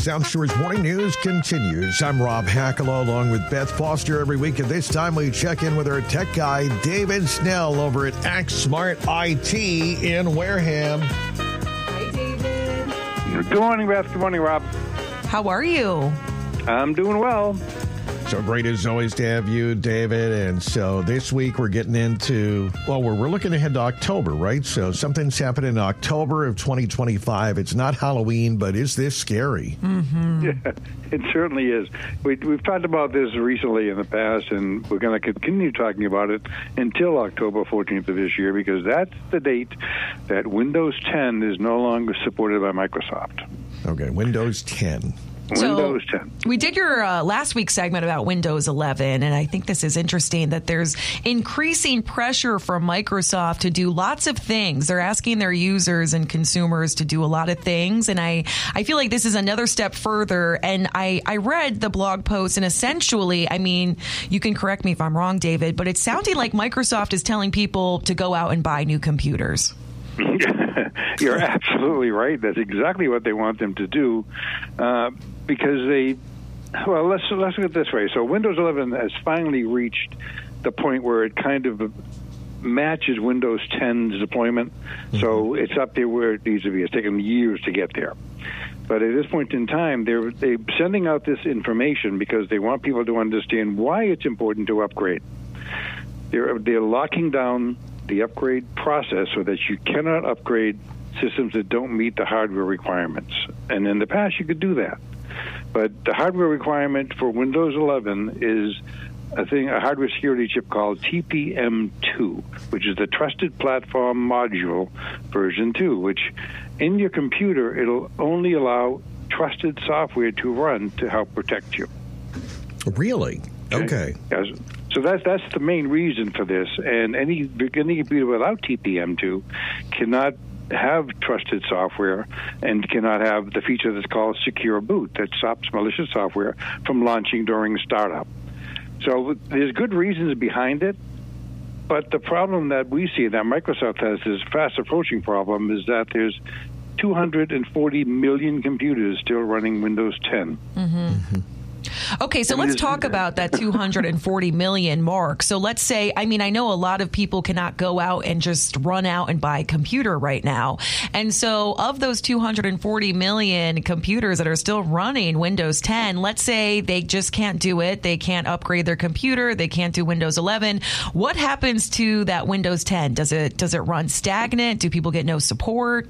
South Shore's Morning News continues. I'm Rob Hackala along with Beth Foster every week. At this time, we check in with our tech guy, David Snell, over at Act Smart IT in Wareham. Hi, David. Good morning, Beth. Good morning, Rob. How are you? I'm doing well. So great as always to have you, David. And so this week we're getting into, well, we're looking ahead to October, right? So something's happening in October of 2025. It's not Halloween, but is this scary? Mm-hmm. Yeah, it certainly is. We've talked about this recently in the past, and we're going to continue talking about it until October 14th of this year, because that's the date that Windows 10 is no longer supported by Microsoft. Okay, Windows 10. Windows 10. We did your last week's segment about Windows 11, and I think this is interesting that there's increasing pressure from Microsoft to do lots of things. They're asking their users and consumers to do a lot of things, and I feel like this is another step further. And I read the blog post, and essentially, I mean, you can correct me if I'm wrong, David, but it's sounding like Microsoft is telling people to go out and buy new computers. You're absolutely right. That's exactly what they want them to do, because let's look at it this way. So Windows 11 has finally reached the point where it kind of matches Windows 10's deployment. Mm-hmm. So it's up there where it needs to be. It's taken years to get there. But at this point in time, they're sending out this information because they want people to understand why it's important to upgrade. They're locking down the upgrade process so that you cannot upgrade systems that don't meet the hardware requirements. And in the past, you could do that. But the hardware requirement for Windows 11 is a hardware security chip called TPM2, which is the Trusted Platform Module version 2, which in your computer, it'll only allow trusted software to run to help protect you. Really? Okay. Yes. So that's the main reason for this. And any computer without TPM2 cannot have trusted software and cannot have the feature that's called Secure Boot that stops malicious software from launching during startup. So there's good reasons behind it, but the problem that we see that Microsoft has, this fast approaching problem, is that there's 240 million computers still running Windows 10. Mm-hmm. Mm-hmm. Okay, so let's talk about that 240 million mark. So let's say, I mean, I know a lot of people cannot go out and just run out and buy a computer right now. And so of those 240 million computers that are still running Windows 10, let's say they just can't do it. They can't upgrade their computer. They can't do Windows 11. What happens to that Windows 10? Does it run stagnant? Do people get no support?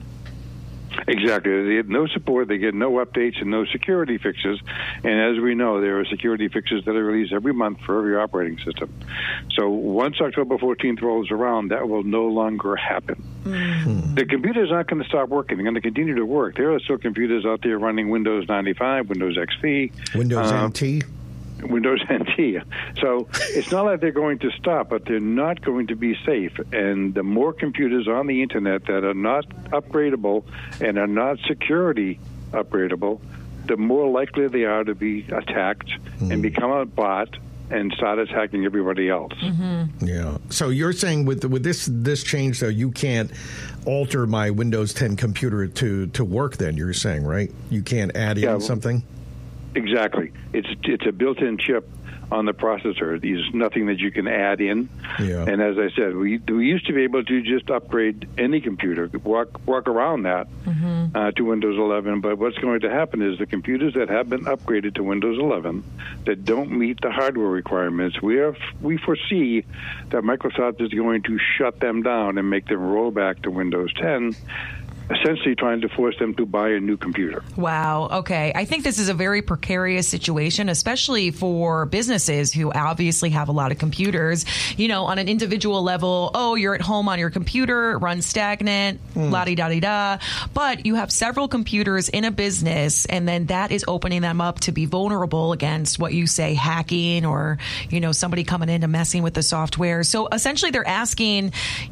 Exactly. They get no support, they get no updates, and no security fixes. And as we know, there are security fixes that are released every month for every operating system. So once October 14th rolls around, that will no longer happen. Mm-hmm. The computer's not going to stop working. They're going to continue to work. There are still computers out there running Windows 95, Windows XP. Windows NT. Windows NT. So it's not like they're going to stop, but they're not going to be safe. And the more computers on the Internet that are not upgradable and are not security upgradable, the more likely they are to be attacked and become a bot and start attacking everybody else. Mm-hmm. Yeah. So you're saying with this change, though, you can't alter my Windows 10 computer to work then, you're saying, right? You can't add in something? Exactly. It's a built-in chip on the processor. There's nothing that you can add in. Yeah. And as I said, we used to be able to just upgrade any computer, walk around that to Windows 11. But what's going to happen is the computers that have been upgraded to Windows 11 that don't meet the hardware requirements, we foresee that Microsoft is going to shut them down and make them roll back to Windows 10, essentially trying to force them to buy a new computer. Wow. Okay. I think this is a very precarious situation, especially for businesses who obviously have a lot of computers. You know, on an individual level, you're at home on your computer, it runs stagnant, la-di-da-di-da. But you have several computers in a business, and then that is opening them up to be vulnerable against what you say, hacking or, somebody coming in and messing with the software. So essentially they're asking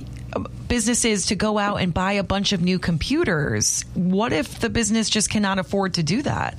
businesses to go out and buy a bunch of new computers. What if the business just cannot afford to do that?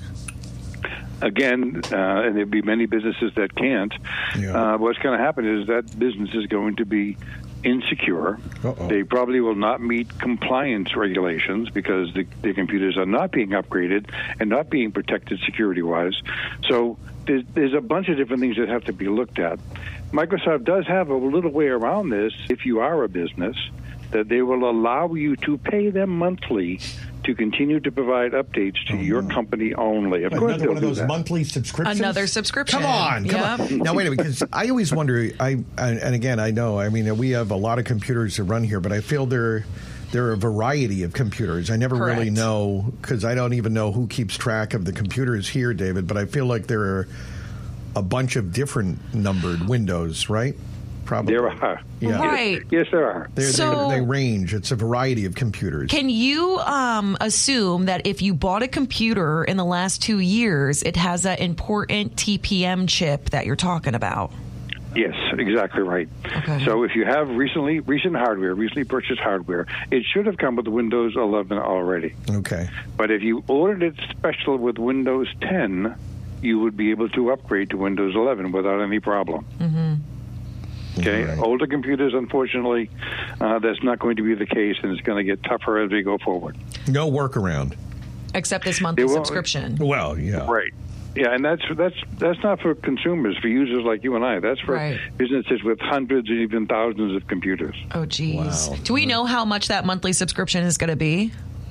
Again, and there'll be many businesses that can't. Yeah. What's going to happen is that business is going to be insecure. Uh-oh. They probably will not meet compliance regulations because the computers are not being upgraded and not being protected security-wise. So there's a bunch of different things that have to be looked at. Microsoft does have a little way around this if you are a business, that they will allow you to pay them monthly to continue to provide updates to your company only. Of course, another one of those monthly subscriptions. Another subscription. Come on. Now wait a minute, because I always wonder. And again, I know. I mean, we have a lot of computers that run here, but I feel there are a variety of computers. I never really know, because I don't even know who keeps track of the computers here, David. But I feel like there are a bunch of different numbered windows, right? Probably. There are. Yeah. Right. Yes, there are. They range. It's a variety of computers. Can you assume that if you bought a computer in the last 2 years, it has that important TPM chip that you're talking about? Yes, exactly right. Okay. So if you have recently purchased hardware, it should have come with Windows 11 already. Okay. But if you ordered it special with Windows 10, you would be able to upgrade to Windows 11 without any problem. Mm-hmm. Okay, right. Older computers, unfortunately, that's not going to be the case, and it's going to get tougher as we go forward. No workaround. Except this monthly subscription. Well, yeah. Right. Yeah, and that's not for consumers, for users like you and I. That's for businesses with hundreds and even thousands of computers. Oh, geez. Wow. Do we know how much that monthly subscription is going to be?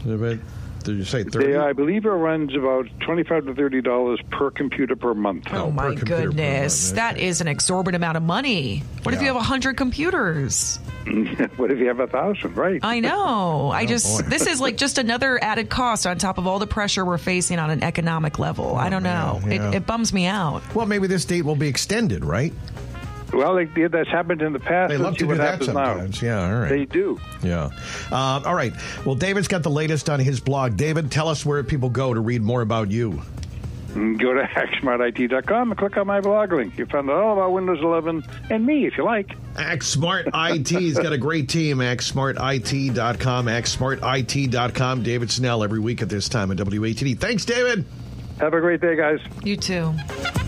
Did you say 30? I believe it runs about $25 to $30 per computer per month. Oh, my goodness. That is an exorbitant amount of money. What if you have 100 computers? What if you have 1,000, right? I know. This is like just another added cost on top of all the pressure we're facing on an economic level. I don't know. Yeah. It bums me out. Well, maybe this date will be extended, right? Well, that's happened in the past. They love to do that sometimes. Now. Yeah, all right. They do. Yeah. All right. Well, David's got the latest on his blog. David, tell us where people go to read more about you. Go to hacksmartit.com and click on my blog link. You'll find out all about Windows 11 and me, if you like. ActSmart IT's got a great team. ActSmartIT.com. ActSmartIT.com. David Snell every week at this time at WATD. Thanks, David. Have a great day, guys. You too.